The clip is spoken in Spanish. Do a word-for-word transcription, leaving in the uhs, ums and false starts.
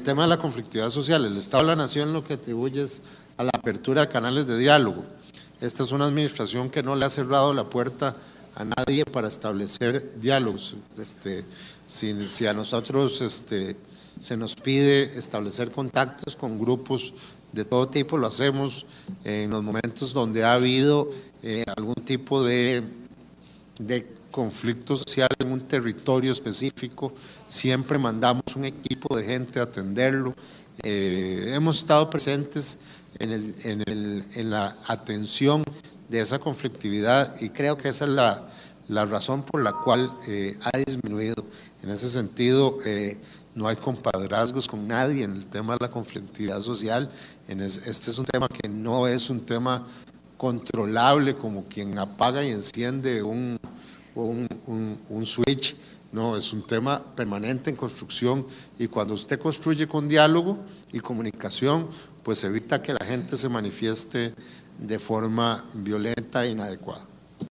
tema de la conflictividad social, el Estado de la Nación lo que atribuye es a la apertura de canales de diálogo. Esta es una administración que no le ha cerrado la puerta a nadie para establecer diálogos. Este, si, si a nosotros este, se nos pide establecer contactos con grupos de todo tipo, lo hacemos en los momentos donde ha habido eh, algún tipo de, de conflicto social en un territorio específico, siempre mandamos un equipo de gente a atenderlo. Eh, hemos estado presentes en, el, en, el, en la atención de esa conflictividad y creo que esa es la, la razón por la cual eh, ha disminuido. En ese sentido, eh, no hay compadrazgos con nadie en el tema de la conflictividad social. En es, este es un tema que no es un tema controlable como quien apaga y enciende un, un, un, un switch. No, es un tema permanente en construcción y cuando usted construye con diálogo y comunicación, pues evita que la gente se manifieste de forma violenta e inadecuada.